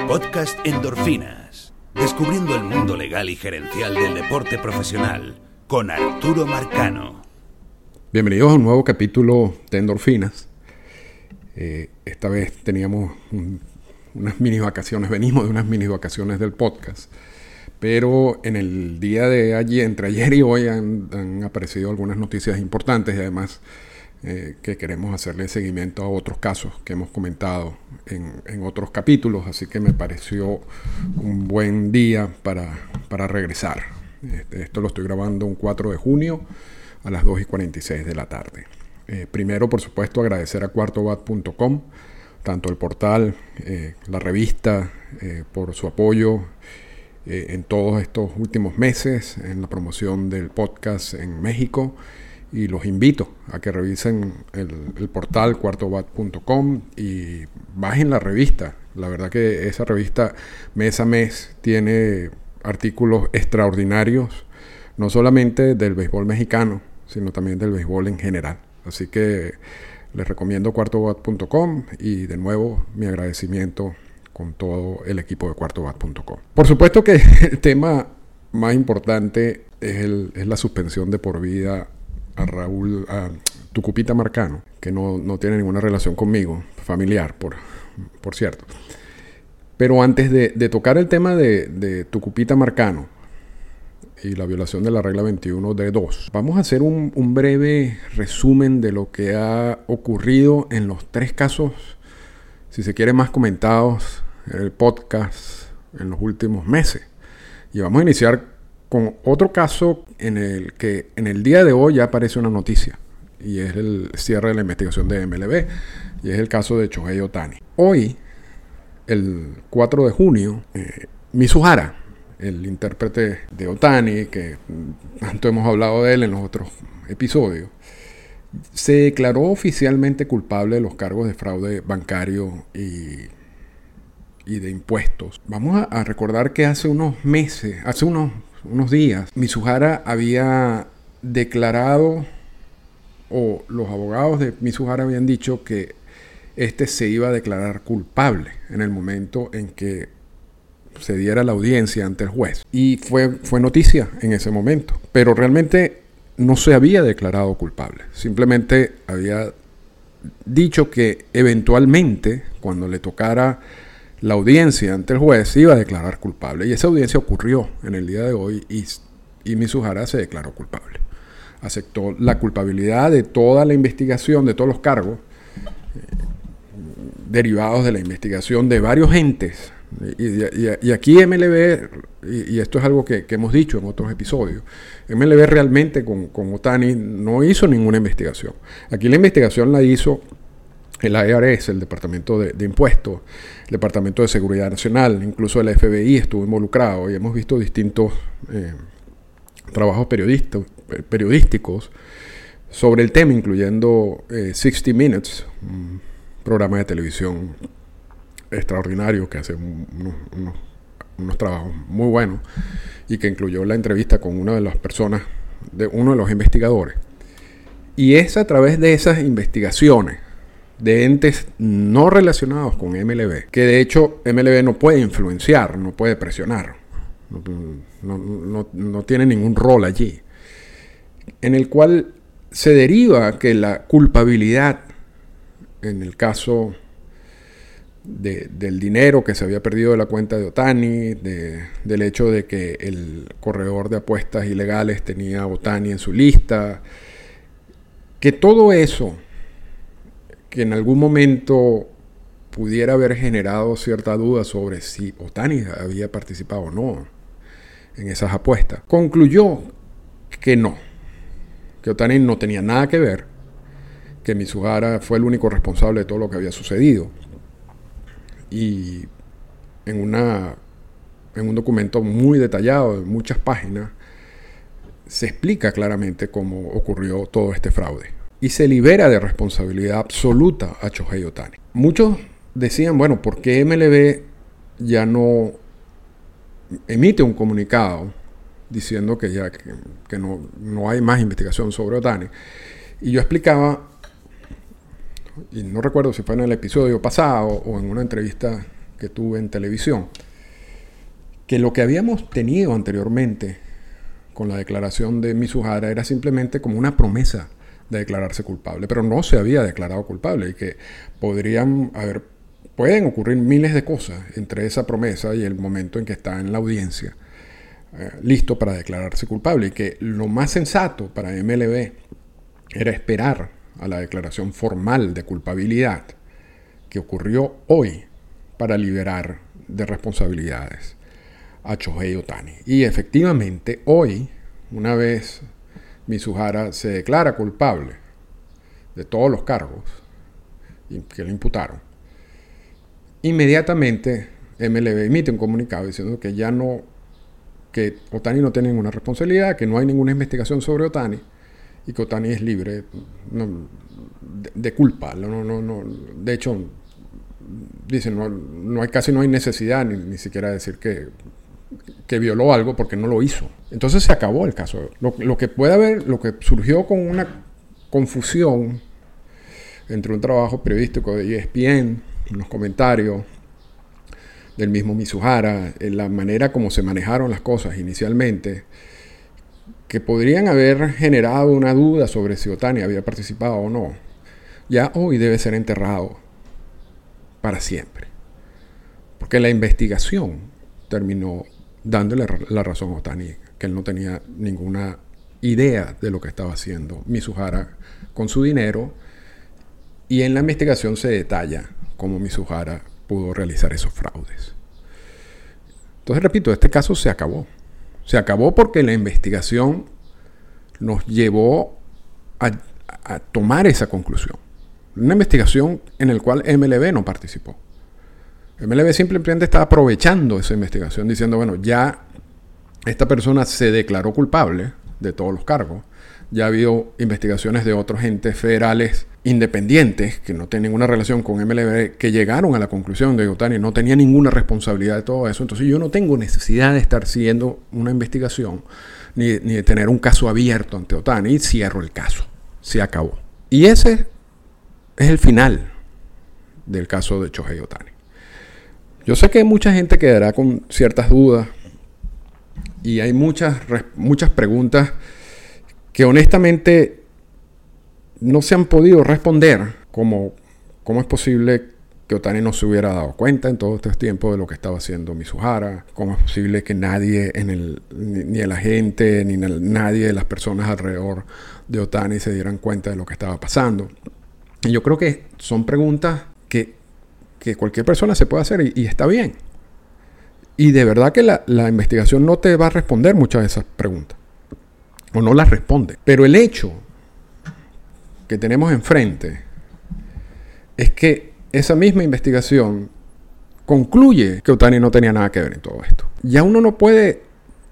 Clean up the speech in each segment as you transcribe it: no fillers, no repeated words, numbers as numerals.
Podcast Endorfinas. Descubriendo el mundo legal y gerencial del deporte profesional con Arturo Marcano. Bienvenidos a un nuevo capítulo de Endorfinas. Esta vez teníamos unas mini vacaciones, venimos de unas mini vacaciones del podcast. Pero en el día de ayer, entre ayer y hoy, han aparecido algunas noticias importantes y además que queremos hacerle seguimiento a otros casos que hemos comentado en otros capítulos, así que me pareció un buen día para regresar. Esto lo estoy grabando un 4 de junio a las 2:46 de la tarde. Primero, por supuesto, agradecer a cuartobat.com, tanto el portal, la revista, por su apoyo en todos estos últimos meses en la promoción del podcast en México. Y los invito a que revisen el portal cuartobat.com y bajen la revista. La verdad que esa revista mes a mes tiene artículos extraordinarios, no solamente del béisbol mexicano, sino también del béisbol en general. Así que les recomiendo cuartobat.com y de nuevo mi agradecimiento con todo el equipo de cuartobat.com. Por supuesto que el tema más importante es la suspensión de por vida a Tucupita Marcano, que no tiene ninguna relación conmigo, familiar, por cierto. Pero antes de tocar el tema de Tucupita Marcano y la violación de la regla 21 de 2, vamos a hacer un breve resumen de lo que ha ocurrido en los tres casos, si se quiere, más comentados en el podcast en los últimos meses. Y vamos a iniciar con otro caso en el que en el día de hoy ya aparece una noticia, y es el cierre de la investigación de MLB, y es el caso de Shohei Ohtani. Hoy, el 4 de junio, Mizuhara, el intérprete de Ohtani, que tanto hemos hablado de él en los otros episodios, se declaró oficialmente culpable de los cargos de fraude bancario y de impuestos. Vamos a recordar que hace unos días, Mizuhara había declarado, o los abogados de Mizuhara habían dicho que este se iba a declarar culpable en el momento en que se diera la audiencia ante el juez. Y fue noticia en ese momento, pero realmente no se había declarado culpable. Simplemente había dicho que eventualmente, cuando le tocara la audiencia ante el juez, se iba a declarar culpable. Y esa audiencia ocurrió en el día de hoy y Mizuhara se declaró culpable. Aceptó la culpabilidad de toda la investigación, de todos los cargos derivados de la investigación de varios entes. Y aquí MLB, y esto es algo que hemos dicho en otros episodios, MLB realmente con Ohtani no hizo ninguna investigación. Aquí la investigación la hizo el IRS, el Departamento de Impuestos, el Departamento de Seguridad Nacional, incluso el FBI estuvo involucrado, y hemos visto distintos trabajos periodísticos sobre el tema, incluyendo 60 Minutes, un programa de televisión extraordinario que hace unos trabajos muy buenos y que incluyó la entrevista con una de las personas, de uno de los investigadores. Y es a través de esas investigaciones de entes no relacionados con MLB, que de hecho MLB no puede influenciar, no puede presionar, no tiene ningún rol allí, en el cual se deriva que la culpabilidad en el caso del dinero que se había perdido de la cuenta de Ohtani, del hecho de que el corredor de apuestas ilegales tenía a Ohtani en su lista, que todo eso que en algún momento pudiera haber generado cierta duda sobre si Ohtani había participado o no en esas apuestas, concluyó que no, que Ohtani no tenía nada que ver, que Mizuhara fue el único responsable de todo lo que había sucedido. Y en un documento muy detallado, de muchas páginas, se explica claramente cómo ocurrió todo este fraude. Y se libera de responsabilidad absoluta a Shohei Ohtani. Muchos decían, bueno, ¿por qué MLB ya no emite un comunicado diciendo que ya que no hay más investigación sobre Ohtani? Y yo explicaba, y no recuerdo si fue en el episodio pasado o en una entrevista que tuve en televisión, que lo que habíamos tenido anteriormente con la declaración de Mizuhara era simplemente como una promesa de declararse culpable, pero no se había declarado culpable, y que pueden ocurrir miles de cosas entre esa promesa y el momento en que está en la audiencia listo para declararse culpable, y que lo más sensato para MLB era esperar a la declaración formal de culpabilidad que ocurrió hoy para liberar de responsabilidades a Shohei Ohtani. Y efectivamente hoy, una vez Mizuhara se declara culpable de todos los cargos que le imputaron, inmediatamente MLB emite un comunicado diciendo que que Ohtani no tiene ninguna responsabilidad, que no hay ninguna investigación sobre Ohtani y que Ohtani es libre de culpa. De hecho, dicen casi no hay necesidad ni siquiera decir que violó algo, porque no lo hizo. Entonces se acabó el caso. Lo que puede haber, lo que surgió con una confusión entre un trabajo periodístico de ESPN, los comentarios del mismo Mizuhara, en la manera como se manejaron las cosas inicialmente, que podrían haber generado una duda sobre si Ohtani había participado o no, ya hoy debe ser enterrado para siempre. Porque la investigación terminó dándole la razón a Ohtani, que él no tenía ninguna idea de lo que estaba haciendo Mizuhara con su dinero, y en la investigación se detalla cómo Mizuhara pudo realizar esos fraudes. Entonces, repito, este caso se acabó. Se acabó porque la investigación nos llevó a tomar esa conclusión. Una investigación en la cual MLB no participó. MLB simplemente está aprovechando esa investigación, diciendo, bueno, ya esta persona se declaró culpable de todos los cargos. Ya ha habido investigaciones de otros entes federales independientes que no tienen ninguna relación con MLB, que llegaron a la conclusión de que Ohtani no tenía ninguna responsabilidad de todo eso. Entonces yo no tengo necesidad de estar siguiendo una investigación ni de tener un caso abierto ante Ohtani, y cierro el caso. Se acabó. Y ese es el final del caso de Shohei Ohtani. Yo sé que mucha gente quedará con ciertas dudas y hay muchas preguntas que honestamente no se han podido responder, como cómo es posible que Ohtani no se hubiera dado cuenta en todo este tiempo de lo que estaba haciendo Mizuhara, cómo es posible que nadie ni el agente ni nadie de las personas alrededor de Ohtani se dieran cuenta de lo que estaba pasando. Y yo creo que son preguntas que cualquier persona se puede hacer y está bien. Y de verdad que la investigación no te va a responder muchas de esas preguntas, o no las responde. Pero el hecho que tenemos enfrente es que esa misma investigación concluye que Ohtani no tenía nada que ver en todo esto. Ya uno no puede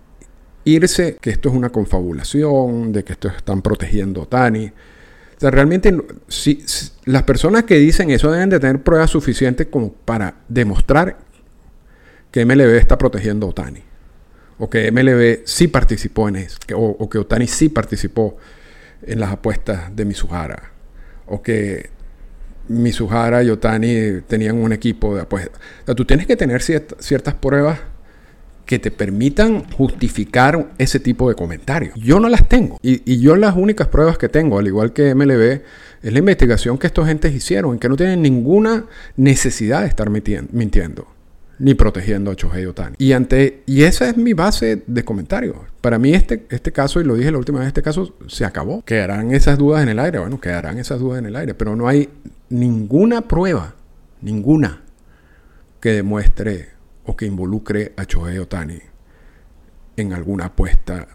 irse que esto es una confabulación, de que esto están protegiendo a Ohtani. O sea, realmente si las personas que dicen eso deben de tener pruebas suficientes como para demostrar que MLB está protegiendo a Ohtani, o que MLB sí participó en eso, o que Ohtani sí participó en las apuestas de Mizuhara, o que Mizuhara y Ohtani tenían un equipo de apuestas. O sea, tú tienes que tener ciertas pruebas que te permitan justificar ese tipo de comentarios. Yo no las tengo. Y yo las únicas pruebas que tengo, al igual que MLB, es la investigación que estos gentes hicieron, en que no tienen ninguna necesidad de estar mintiendo ni protegiendo a Shohei Ohtani. Y esa es mi base de comentarios. Para mí este caso, y lo dije la última vez, este caso se acabó. ¿Quedarán esas dudas en el aire? Bueno, quedarán esas dudas en el aire, pero no hay ninguna prueba, ninguna, que demuestre o que involucre a Shohei Ohtani en alguna apuesta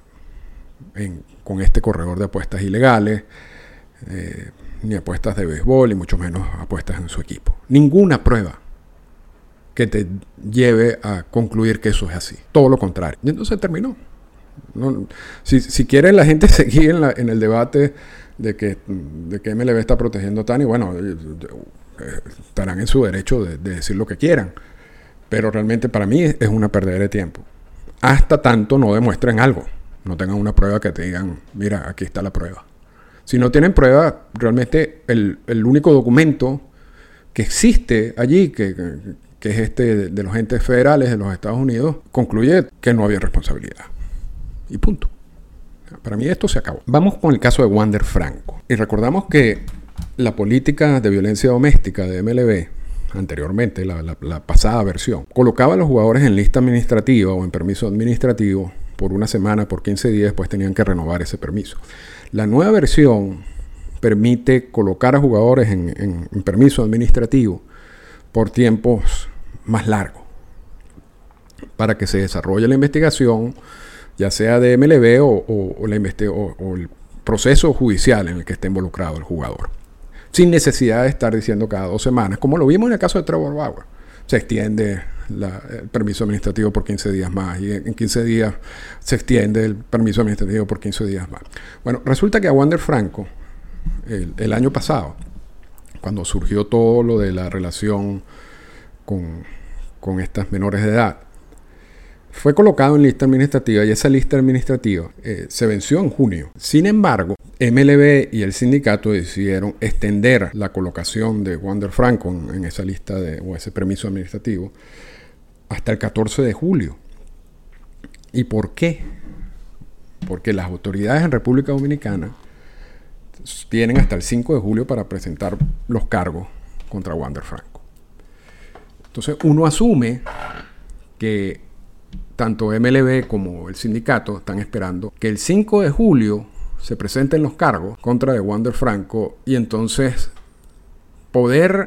con este corredor de apuestas ilegales, ni apuestas de béisbol, y mucho menos apuestas en su equipo. Ninguna prueba que te lleve a concluir que eso es así. Todo lo contrario. Y entonces terminó. Si quiere la gente seguir en el debate de que MLB está protegiendo a Ohtani, bueno, estarán en su derecho de decir lo que quieran. Pero realmente para mí es una pérdida de tiempo. Hasta tanto no demuestren algo. No tengan una prueba que te digan, mira, aquí está la prueba. Si no tienen prueba, realmente el único documento que existe allí, que que es este de los entes federales de los Estados Unidos, concluye que no había responsabilidad. Y punto. Para mí esto se acabó. Vamos con el caso de Wander Franco. Y recordamos que la política de violencia doméstica de MLB, anteriormente, la pasada versión, colocaba a los jugadores en lista administrativa o en permiso administrativo por una semana, por 15 días, después tenían que renovar ese permiso. La nueva versión permite colocar a jugadores en permiso administrativo por tiempos más largos, para que se desarrolle la investigación, ya sea de MLB o el proceso judicial en el que esté involucrado el jugador, sin necesidad de estar diciendo cada 2 semanas, como lo vimos en el caso de Trevor Bauer. Se extiende el permiso administrativo por 15 días más y en 15 días se extiende el permiso administrativo por 15 días más. Bueno, resulta que a Wander Franco, el año pasado, cuando surgió todo lo de la relación con estas menores de edad, fue colocado en lista administrativa y esa lista administrativa se venció en junio. Sin embargo, MLB y el sindicato decidieron extender la colocación de Wander Franco en esa lista o ese permiso administrativo hasta el 14 de julio. ¿Y por qué? Porque las autoridades en República Dominicana tienen hasta el 5 de julio para presentar los cargos contra Wander Franco. Entonces uno asume que tanto MLB como el sindicato están esperando que el 5 de julio se presenten los cargos contra de Wander Franco y entonces poder...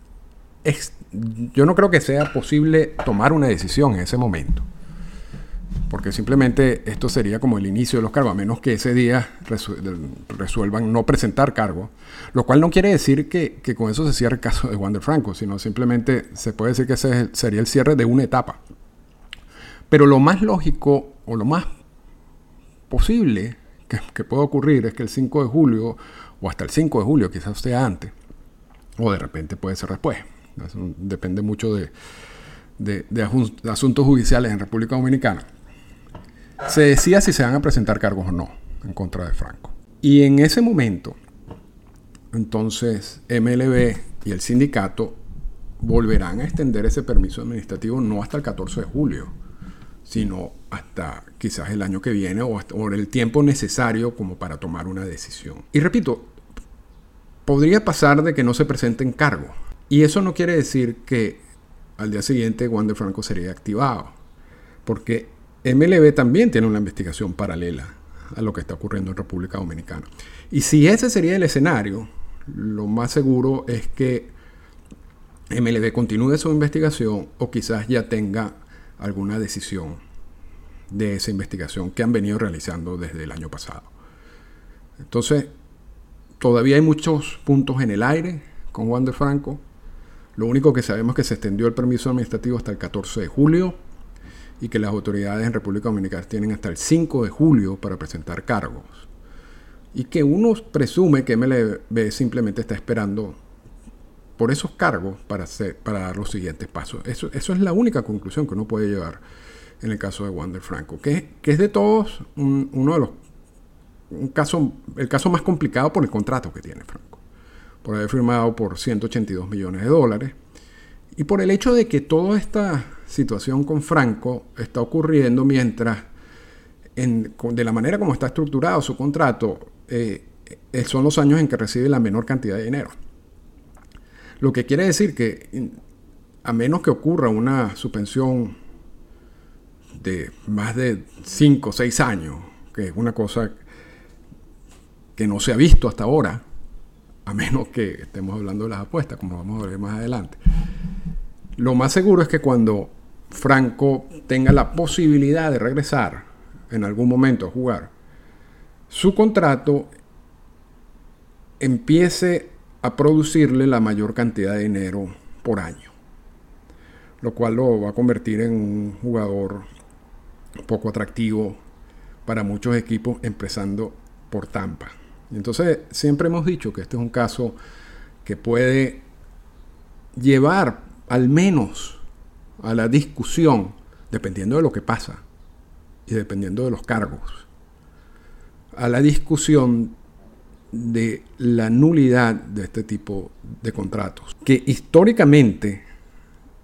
Yo no creo que sea posible tomar una decisión en ese momento, porque simplemente esto sería como el inicio de los cargos, a menos que ese día resuelvan no presentar cargos, lo cual no quiere decir que con eso se cierre el caso de Wander Franco, sino simplemente se puede decir que ese sería el cierre de una etapa. Pero lo más lógico o lo más posible que pueda ocurrir es que el 5 de julio o hasta el 5 de julio, quizás sea antes, o de repente puede ser después. Eso depende mucho de asuntos judiciales en República Dominicana. Se decía si se van a presentar cargos o no en contra de Franco. Y en ese momento, entonces MLB y el sindicato volverán a extender ese permiso administrativo no hasta el 14 de julio, sino hasta quizás el año que viene o el tiempo necesario como para tomar una decisión. Y repito, podría pasar de que no se presenten cargos. Y eso no quiere decir que al día siguiente Wander Franco sería activado, porque MLB también tiene una investigación paralela a lo que está ocurriendo en República Dominicana. Y si ese sería el escenario, lo más seguro es que MLB continúe su investigación o quizás ya tenga alguna decisión de esa investigación que han venido realizando desde el año pasado. Entonces, todavía hay muchos puntos en el aire con Wander Franco. Lo único que sabemos es que se extendió el permiso administrativo hasta el 14 de julio y que las autoridades en República Dominicana tienen hasta el 5 de julio para presentar cargos. Y que uno presume que MLB simplemente está esperando por esos cargos para dar los siguientes pasos. Eso es la única conclusión que uno puede llevar en el caso de Wander Franco, que es de todos el caso más complicado por el contrato que tiene Franco, por haber firmado por $182 millones y por el hecho de que toda esta situación con Franco está ocurriendo mientras, de la manera como está estructurado su contrato, son los años en que recibe la menor cantidad de dinero. Lo que quiere decir que, a menos que ocurra una suspensión de más de 5 o 6 años, que es una cosa que no se ha visto hasta ahora, a menos que estemos hablando de las apuestas, como vamos a ver más adelante, lo más seguro es que cuando Franco tenga la posibilidad de regresar en algún momento a jugar, su contrato empiece a producirle la mayor cantidad de dinero por año, lo cual lo va a convertir en un jugador poco atractivo para muchos equipos, empezando por Tampa. Entonces siempre hemos dicho que este es un caso que puede llevar al menos a la discusión, dependiendo de lo que pasa y dependiendo de los cargos, a la discusión de la nulidad de este tipo de contratos, que históricamente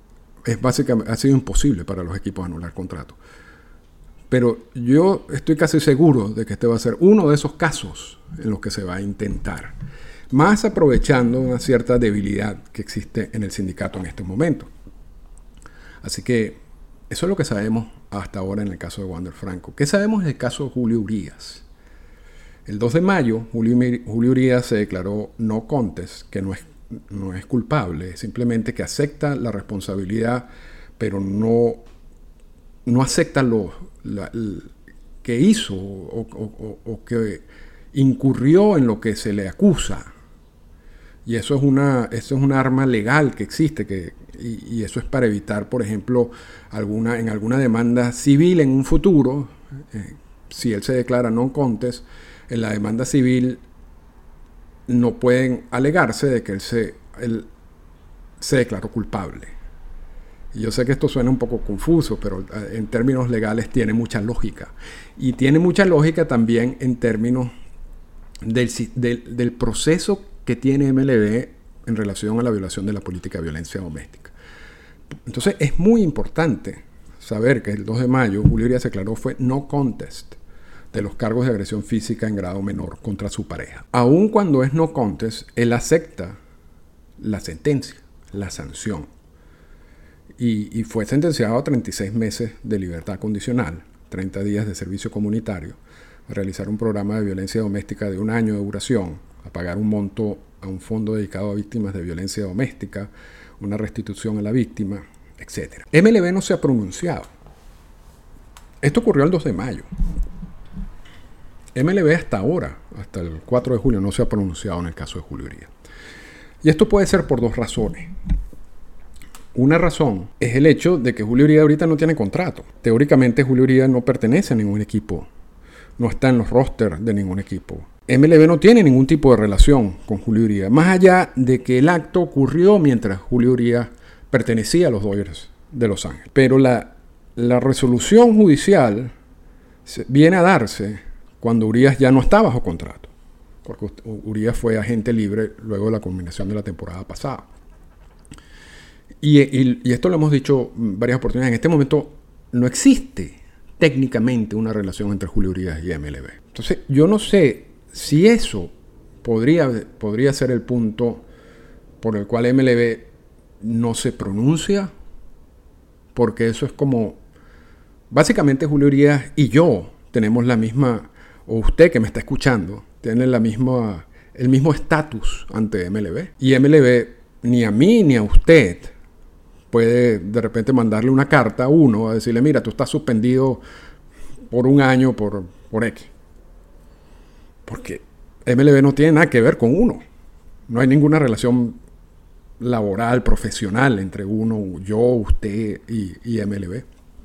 ha sido imposible para los equipos anular contratos. Pero yo estoy casi seguro de que este va a ser uno de esos casos en los que se va a intentar, más aprovechando una cierta debilidad que existe en el sindicato en este momento. Así que eso es lo que sabemos hasta ahora en el caso de Wander Franco. ¿Qué sabemos del caso de Julio Urías? El 2 de mayo, Julio Urías se declaró no contest, que no es culpable, simplemente que acepta la responsabilidad, pero no acepta que hizo o que incurrió en lo que se le acusa. Y eso es un arma legal que existe, y eso es para evitar, por ejemplo, en alguna demanda civil en un futuro, si él se declara no contest, en la demanda civil no pueden alegarse de que él se declaró culpable. Y yo sé que esto suena un poco confuso, pero en términos legales tiene mucha lógica. Y tiene mucha lógica también en términos del proceso que tiene MLB en relación a la violación de la política de violencia doméstica. Entonces es muy importante saber que el 2 de mayo Julio Urías se declaró fue no contest de los cargos de agresión física en grado menor contra su pareja. Aun cuando es no contest, él acepta la sentencia, la sanción. Y fue sentenciado a 36 meses de libertad condicional, 30 días de servicio comunitario, a realizar un programa de violencia doméstica de 1 año de duración, a pagar un monto a un fondo dedicado a víctimas de violencia doméstica, una restitución a la víctima, etc. MLB no se ha pronunciado. Esto ocurrió el 2 de mayo. MLB hasta ahora, hasta el 4 de julio, no se ha pronunciado en el caso de Julio Urías. Y esto puede ser por 2 razones. Una razón es el hecho de que Julio Urías ahorita no tiene contrato. Teóricamente Julio Urías no pertenece a ningún equipo, no está en los rosters de ningún equipo. MLB no tiene ningún tipo de relación con Julio Urías, más allá de que el acto ocurrió mientras Julio Urías pertenecía a los Dodgers de Los Ángeles. Pero la resolución judicial viene a darse cuando Urías ya no está bajo contrato, porque Urías fue agente libre luego de la culminación de la temporada pasada. Y esto lo hemos dicho varias oportunidades. En este momento no existe técnicamente una relación entre Julio Urías y MLB. Entonces yo no sé si eso podría ser el punto por el cual MLB no se pronuncia, porque eso es como, básicamente Julio Urías y yo tenemos la misma, o usted que me está escuchando, tiene el mismo estatus ante MLB. Y MLB ni a mí ni a usted puede de repente mandarle una carta a uno a decirle, mira, tú estás suspendido por 1 año por X. Porque MLB no tiene nada que ver con uno. No hay ninguna relación laboral, profesional entre uno, yo, usted y MLB.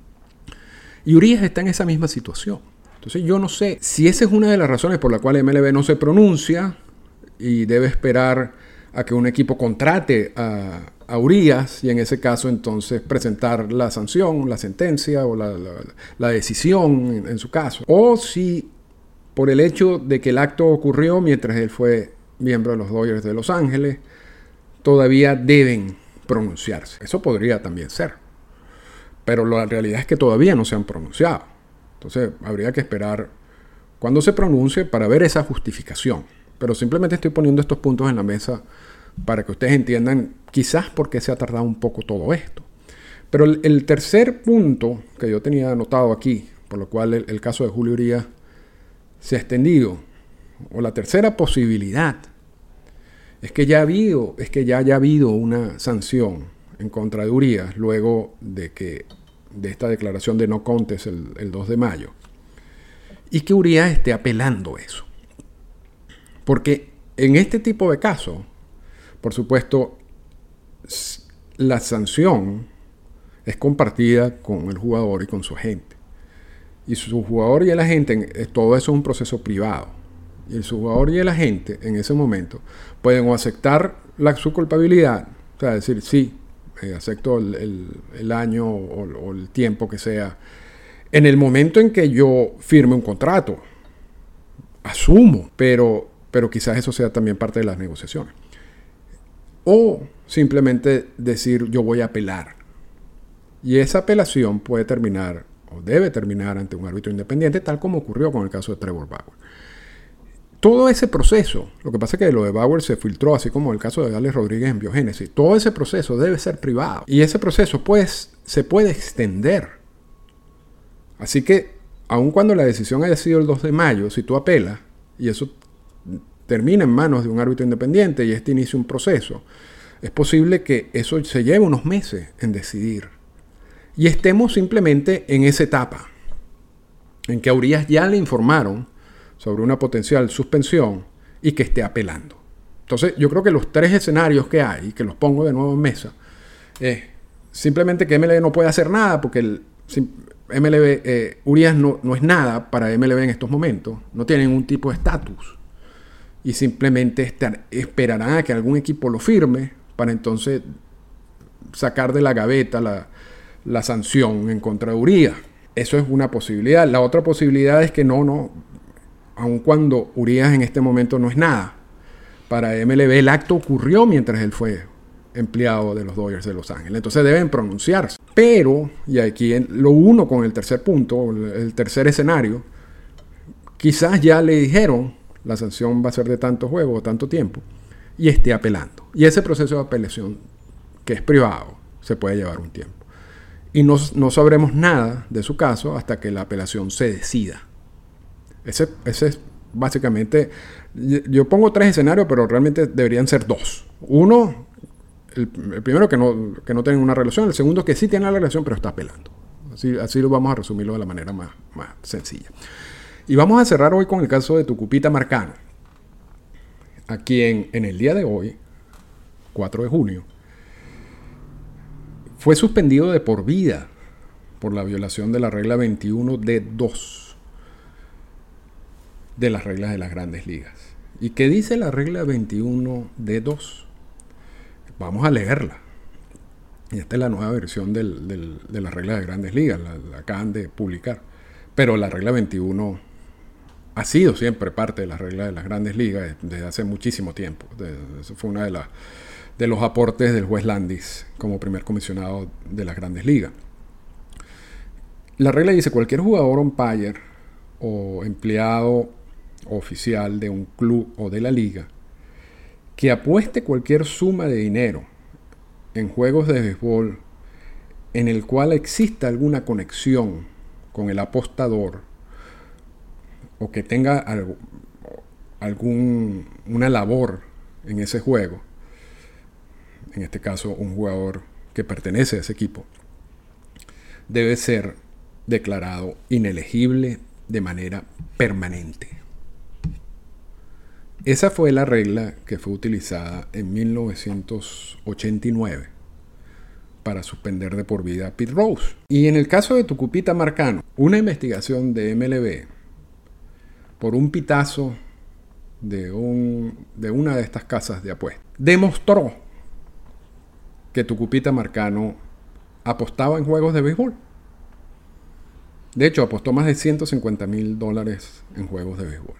Y Urías está en esa misma situación. Entonces yo no sé si esa es una de las razones por la cual MLB no se pronuncia y debe esperar a que un equipo contrate a Urías y en ese caso entonces presentar la sanción, la sentencia o la decisión en su caso. O si por el hecho de que el acto ocurrió mientras él fue miembro de los Dodgers de Los Ángeles, todavía deben pronunciarse. Eso podría también ser. Pero la realidad es que todavía no se han pronunciado. Entonces habría que esperar cuando se pronuncie para ver esa justificación. Pero simplemente estoy poniendo estos puntos en la mesa para que ustedes entiendan quizás por qué se ha tardado un poco todo esto. Pero el tercer punto que yo tenía anotado aquí, por lo cual el caso de Julio Urías se ha extendido, o la tercera posibilidad, es que ya haya habido una sanción en contra de Urías luego de esta declaración de no contest el 2 de mayo. Y que Urías esté apelando eso. Porque en este tipo de casos, por supuesto, la sanción es compartida con el jugador y con su agente. Y su jugador y el agente, todo eso es un proceso privado. Y su jugador y el agente, en ese momento, pueden o aceptar su culpabilidad, o sea, decir, sí, acepto el año o el tiempo que sea. En el momento en que yo firme un contrato, asumo, pero quizás eso sea también parte de las negociaciones. O simplemente decir, yo voy a apelar. Y esa apelación puede terminar o debe terminar ante un árbitro independiente, tal como ocurrió con el caso de Trevor Bauer. Todo ese proceso, lo que pasa es que lo de Bauer se filtró, así como el caso de Alex Rodríguez en Biogénesis, todo ese proceso debe ser privado. Y ese proceso pues se puede extender. Así que, aun cuando la decisión haya sido el 2 de mayo, si tú apelas y eso termina en manos de un árbitro independiente y este inicia un proceso, es posible que eso se lleve unos meses en decidir. Y estemos simplemente en esa etapa, en que a Urías ya le informaron sobre una potencial suspensión y que esté apelando. Entonces, yo creo que los 3 escenarios que hay, que los pongo de nuevo en mesa, es simplemente que MLB no puede hacer nada porque Urías no es nada para MLB en estos momentos, no tiene ningún tipo de estatus y simplemente esperarán a que algún equipo lo firme para entonces sacar de la gaveta la sanción en contra de Urías. Eso es una posibilidad. La otra posibilidad es que aun cuando Urías en este momento no es nada, para MLB el acto ocurrió mientras él fue empleado de los Dodgers de Los Ángeles. Entonces deben pronunciarse. Pero, y aquí lo uno con el tercer punto, el tercer escenario, quizás ya le dijeron la sanción va a ser de tanto juego o tanto tiempo y esté apelando. Y ese proceso de apelación, que es privado, se puede llevar un tiempo. Y no sabremos nada de su caso hasta que la apelación se decida. Ese es básicamente... Yo pongo 3 escenarios, pero realmente deberían ser 2. Uno, el primero que no tienen una relación. El segundo que sí tiene la relación, pero está apelando. Así lo vamos a resumirlo de la manera más sencilla. Y vamos a cerrar hoy con el caso de Tucupita Marcano, a quien en el día de hoy, 4 de junio, fue suspendido de por vida por la violación de la regla 21D2 de las reglas de las Grandes Ligas. ¿Y qué dice la regla 21D2? Vamos a leerla. Y esta es la nueva versión de las reglas de Grandes Ligas, la acaban de publicar. Pero la regla 21 ha sido siempre parte de las reglas de las Grandes Ligas desde hace muchísimo tiempo. Eso fue una de los aportes del juez Landis como primer comisionado de las Grandes Ligas. La regla dice: cualquier jugador umpire o empleado oficial de un club o de la liga que apueste cualquier suma de dinero en juegos de béisbol en el cual exista alguna conexión con el apostador o que tenga una labor en ese juego, en este caso un jugador que pertenece a ese equipo, debe ser declarado inelegible de manera permanente. Esa fue la regla que fue utilizada en 1989 para suspender de por vida a Pete Rose. Y en el caso de Tucupita Marcano, una investigación de MLB por un pitazo de una de estas casas de apuestas demostró que Tucupita Marcano apostaba en juegos de béisbol. De hecho, apostó más de $150,000 en juegos de béisbol.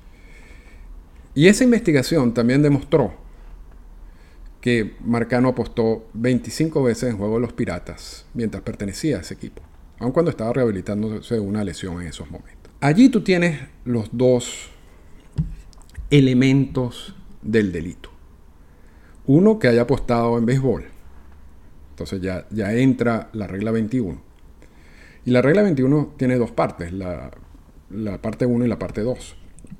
Y esa investigación también demostró que Marcano apostó 25 veces en juego de los Piratas mientras pertenecía a ese equipo, aun cuando estaba rehabilitándose de una lesión en esos momentos. Allí tú tienes los 2 elementos del delito. Uno, que haya apostado en béisbol. Entonces ya entra la regla 21. Y la regla 21 tiene 2 partes, la parte 1 y la parte 2.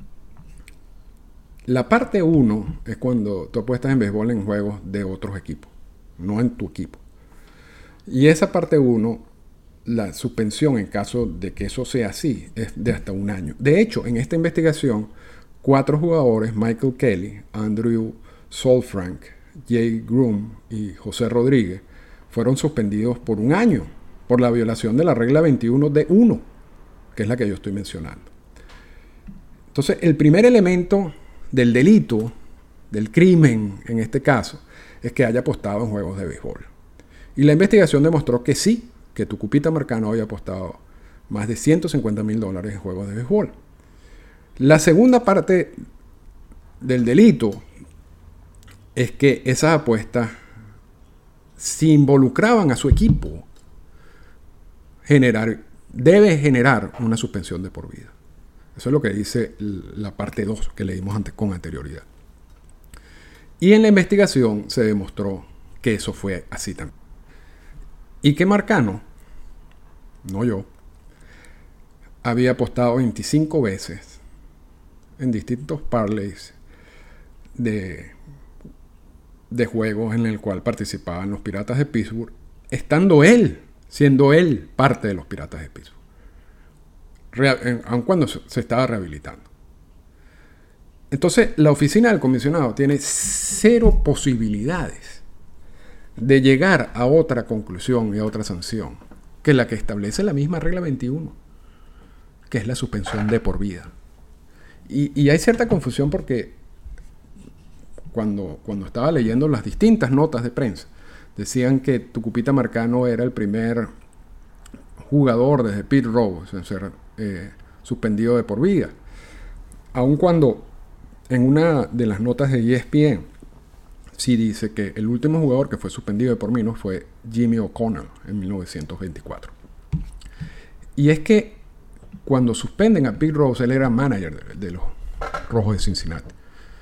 La parte 1 es cuando tú apuestas en béisbol en juegos de otros equipos, no en tu equipo. Y esa parte 1, la suspensión en caso de que eso sea así, es de hasta 1 año. De hecho, en esta investigación, 4 jugadores, Michael Kelly, Andrew Solfrank, Jay Groom y José Rodríguez, fueron suspendidos por 1 año por la violación de la regla 21D1, que es la que yo estoy mencionando. Entonces, el primer elemento del delito, del crimen en este caso, es que haya apostado en juegos de béisbol. Y la investigación demostró que sí, que Tucupita Marcano había apostado más de $150,000 en juegos de béisbol. La segunda parte del delito es que esas apuestas, si involucraban a su equipo, debe generar una suspensión de por vida. Eso es lo que dice la parte 2 que leímos con anterioridad. Y en la investigación se demostró que eso fue así también. Y que Marcano, no yo, había apostado 25 veces en distintos parlays de juegos en el cual participaban los Piratas de Pittsburgh, siendo él parte de los Piratas de Pittsburgh, aun cuando se estaba rehabilitando. Entonces, la oficina del comisionado tiene 0 posibilidades de llegar a otra conclusión y a otra sanción que la que establece la misma regla 21, que es la suspensión de por vida. Y hay cierta confusión porque cuando estaba leyendo las distintas notas de prensa, decían que Tucupita Marcano era el primer jugador desde Pete Rose en ser suspendido de por vida. Aun cuando en una de las notas de ESPN sí dice que el último jugador que fue suspendido de por vida fue Jimmy O'Connell en 1924. Y es que cuando suspenden a Pete Rose, él era manager de los Rojos de Cincinnati.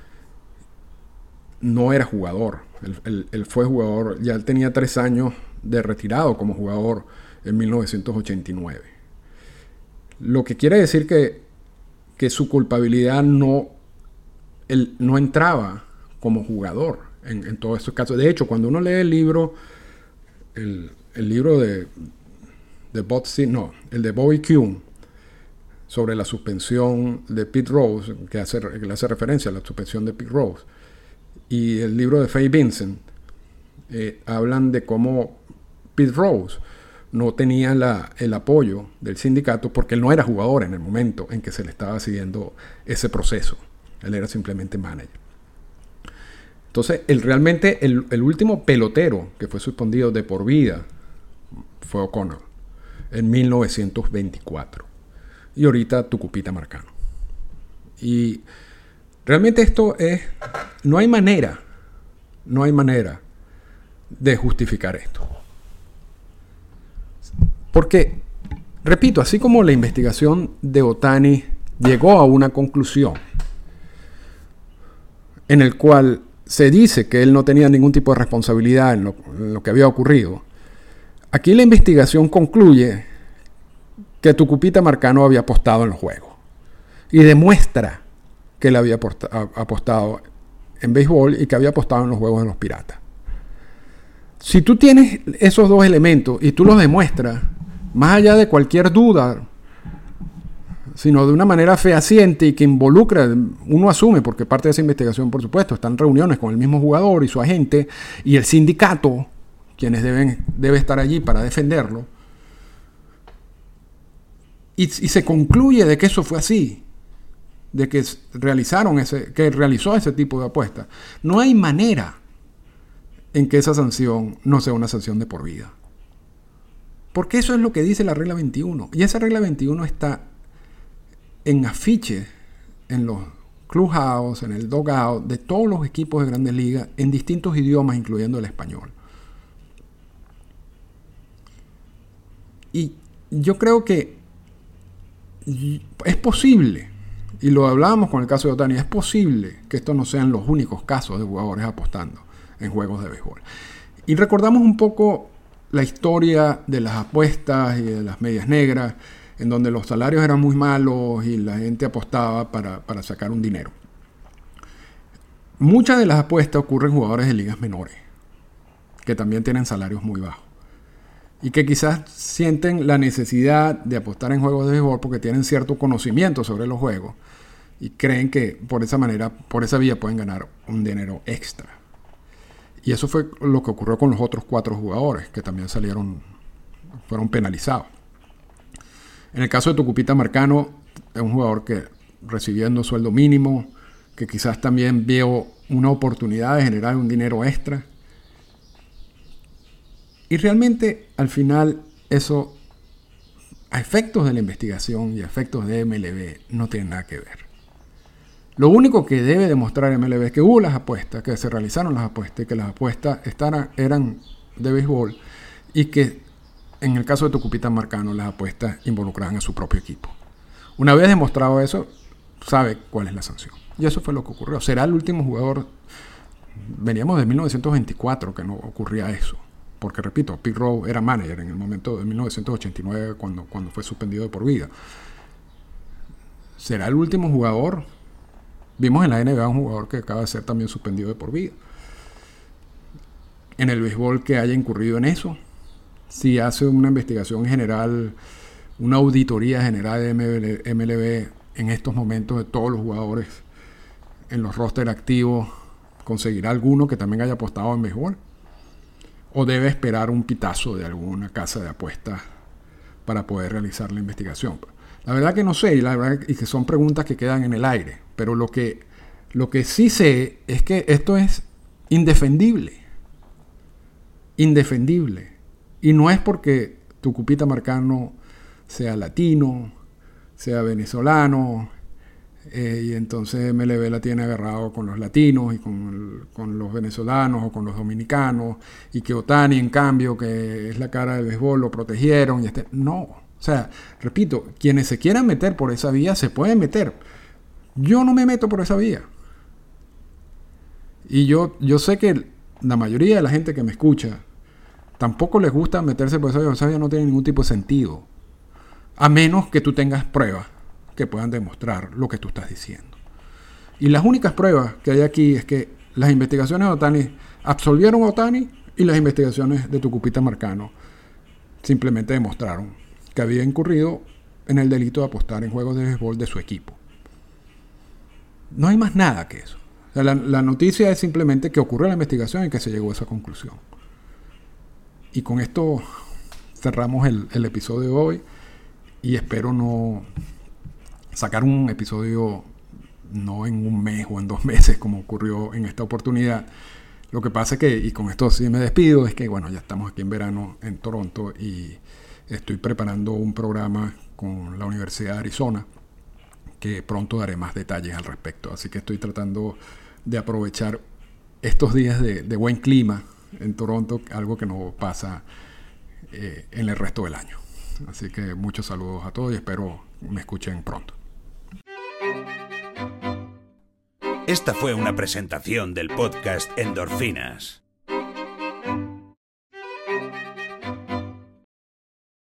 No era jugador. Él fue jugador, ya tenía 3 años de retirado como jugador en 1989. Lo que quiere decir que su culpabilidad no entraba como jugador en todos estos casos. De hecho, cuando uno lee el libro, el libro de Bobby Kuhn sobre la suspensión de Pete Rose, que le hace referencia a la suspensión de Pete Rose, y el libro de Fay Vincent, hablan de cómo Pete Rose no tenía el apoyo del sindicato porque él no era jugador en el momento en que se le estaba siguiendo ese proceso. Él era simplemente manager. Entonces, realmente el último pelotero que fue suspendido de por vida fue O'Connell en 1924. Y ahorita Tucupita Marcano. Y realmente no hay manera de justificar esto. Porque, repito, así como la investigación de Ohtani llegó a una conclusión en el cual se dice que él no tenía ningún tipo de responsabilidad en lo que había ocurrido, aquí la investigación concluye que Tucupita Marcano había apostado en los juegos y demuestra que él había apostado en béisbol y que había apostado en los juegos de los Piratas. Si tú tienes esos 2 elementos y tú los demuestras, más allá de cualquier duda, sino de una manera fehaciente y que involucra, uno asume, porque parte de esa investigación, por supuesto, están reuniones con el mismo jugador y su agente y el sindicato, quienes debe estar allí para defenderlo, y se concluye de que eso fue así, de que realizó ese tipo de apuestas. No hay manera en que esa sanción no sea una sanción de por vida. Porque eso es lo que dice la regla 21. Y esa regla 21 está en afiches, en los clubhouse, en el dugout de todos los equipos de Grandes Ligas, en distintos idiomas, incluyendo el español. Y yo creo que es posible, y lo hablábamos con el caso de Ohtani, es posible que estos no sean los únicos casos de jugadores apostando en juegos de béisbol. Y recordamos un poco la historia de las apuestas y de las medias negras, en donde los salarios eran muy malos y la gente apostaba para sacar un dinero. Muchas de las apuestas ocurren en jugadores de ligas menores, que también tienen salarios muy bajos, y que quizás sienten la necesidad de apostar en juegos de béisbol porque tienen cierto conocimiento sobre los juegos y creen que por esa vía pueden ganar un dinero extra. Y eso fue lo que ocurrió con los otros 4 jugadores que también fueron penalizados. En el caso de Tucupita Marcano, es un jugador que recibiendo sueldo mínimo, que quizás también vio una oportunidad de generar un dinero extra. Y realmente, al final, eso, a efectos de la investigación y a efectos de MLB, no tiene nada que ver. Lo único que debe demostrar MLB es que hubo las apuestas, que se realizaron las apuestas, y que las apuestas eran de béisbol, y que en el caso de Tucupita Marcano, las apuestas involucraban a su propio equipo. Una vez demostrado eso, sabe cuál es la sanción. Y eso fue lo que ocurrió. Será el último jugador. Veníamos de 1924 que no ocurría eso. Porque, repito, Pete Rose era manager en el momento de 1989 cuando fue suspendido de por vida. ¿Será el último jugador? Vimos en la NBA un jugador que acaba de ser también suspendido de por vida. En el béisbol que haya incurrido en eso, si hace una investigación general, una auditoría general de MLB en estos momentos de todos los jugadores en los roster activos, ¿conseguirá alguno que también haya apostado en béisbol? ¿O debe esperar un pitazo de alguna casa de apuestas para poder realizar la investigación? La verdad que no sé, y la verdad que son preguntas que quedan en el aire. Pero lo que sí sé es que esto es indefendible. Indefendible. Y no es porque Tucupita Marcano sea latino, sea venezolano, y entonces MLB la tiene agarrado con los latinos y con los venezolanos o con los dominicanos, y que Ohtani, en cambio, que es la cara del béisbol, lo protegieron. No, o sea, repito, quienes se quieran meter por esa vía se pueden meter. Yo no me meto por esa vía. Y yo sé que la mayoría de la gente que me escucha tampoco les gusta meterse por esa vía. Esa vía no tiene ningún tipo de sentido, a menos que tú tengas pruebas que puedan demostrar lo que tú estás diciendo. Y las únicas pruebas que hay aquí es que las investigaciones de Ohtani absolvieron a Ohtani, y las investigaciones de Tucupita Marcano simplemente demostraron que había incurrido en el delito de apostar en juegos de béisbol de su equipo. No hay más nada que eso. O sea, la noticia es simplemente que ocurrió la investigación y que se llegó a esa conclusión. Y con esto cerramos el episodio de hoy, y espero no sacar un episodio no en un mes o en 2 meses como ocurrió en esta oportunidad. Lo que pasa es que, y con esto sí me despido, es que bueno, ya estamos aquí en verano en Toronto y estoy preparando un programa con la Universidad de Arizona que pronto daré más detalles al respecto. Así que estoy tratando de aprovechar estos días de buen clima en Toronto, algo que no pasa en el resto del año. Así que muchos saludos a todos y espero me escuchen pronto. Esta fue una presentación del podcast Endorfinas.